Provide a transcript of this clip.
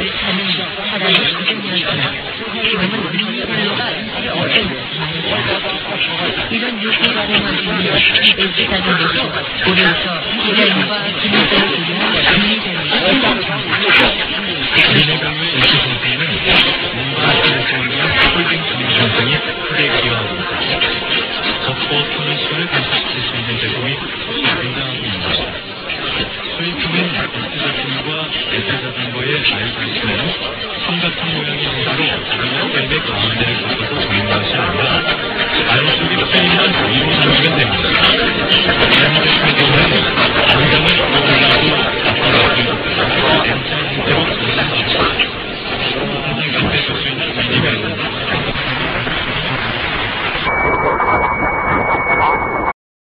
타는 사람의 기준이었으나 지금은 미니블로가 어떤 말이다. 이런 유쾌가를 만드는 일시다는 것도 올해부터 고려인과 기능들을 위한 미니블로가 미네강의 일시성공은 문화 기술성과 홀딩 기능성이 크게 기여하고 있다. 걷고 서는 시간을 단축시킬 수 있는 제품이 등장하고 있는 것이다. 수입품인 S자전거와 S자전거의 I자전거는 삼각형 모양의 호수로 자전거 프레임의 가운데를 걷어서 도는 것이 아니라 아래쪽에 프레임만 위로 당기면 됩니다. 이런 제품의 경우는